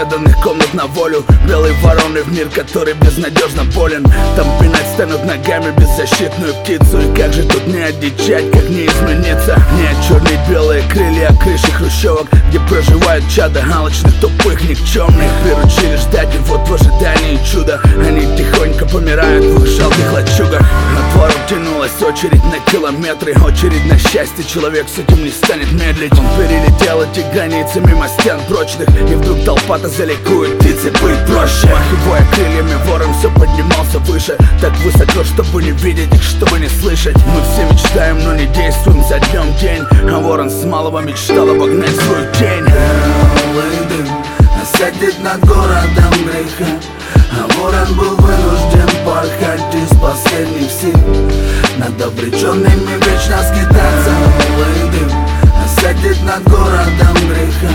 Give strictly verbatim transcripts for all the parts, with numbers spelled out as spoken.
неизведанных комнат на волю. Белые вороны в мир, который безнадежно болен. Там пинать станут ногами беззащитную птицу. И как же тут не одичать, как не измениться? Не очернить белые крылья крыши хрущевок, где проживают чада алчных, тупых, никчемных. Приручили ждать, и вот в ожидании чуда они тихонько помирают в их жалких лачугах. От ворот тянулась очередь на километры. Очередь на счастье, человек с этим не станет медлить. Он перелетел эти границы мимо стен прочных, и вдруг толпа-то заликует, птице быть проще. Махивая крыльями, ворон все поднимался выше, так высоко, чтобы не видеть их, чтобы не слышать. Мы все мечтаем, но не действуем за днем день, а ворон с малого мечтал обогнать свою тень. Белый дым осадит над городом греха, а ворон был вынужден порхать из последних сил, над обреченными вечно скитаться. Белый дым осадит над городом греха,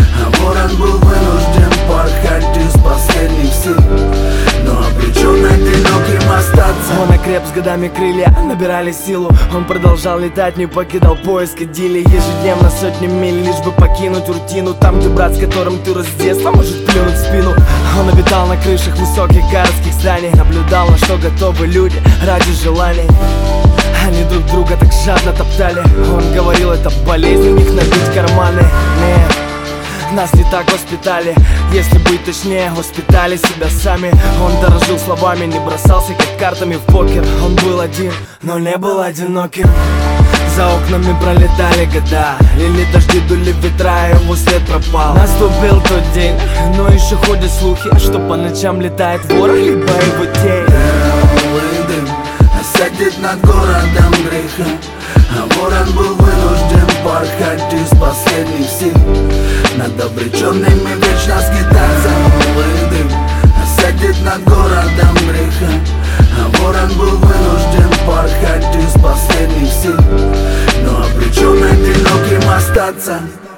а ворон был вынужден порхать из последних сил, но обречен одиноким остаться. Он окреп с годами, крылья набирали силу. Он продолжал летать, не покидал поиск идиллии. Ежедневно сотни миль, лишь бы покинуть рутину. Там, где брат, с которым ты рос с детства, может плюнуть в спину. Он обитал на крышах высоких городских зданий, наблюдал, на что готовы люди ради желаний. Они друг друга так жадно топтали. Он говорил, это болезнь, у них набить карманы. Нет, нас не так воспитали, если быть точнее, воспитали себя сами. Он дорожил словами, не бросался как картами в покер. Он был один, но не был одиноким. За окнами пролетали года, лили дожди, дули ветра, его след пропал. Наступил тот день, но еще ходят слухи, что по ночам летает ворон, либо его тень. Белый дым осадит над городом греха, а ворон был вынужден порхать из последних сил, над обреченными вечно скитаться. Белый дым осадит над городом греха, а ворон был вынужден порхать из последних сил, но обречен одиноким остаться.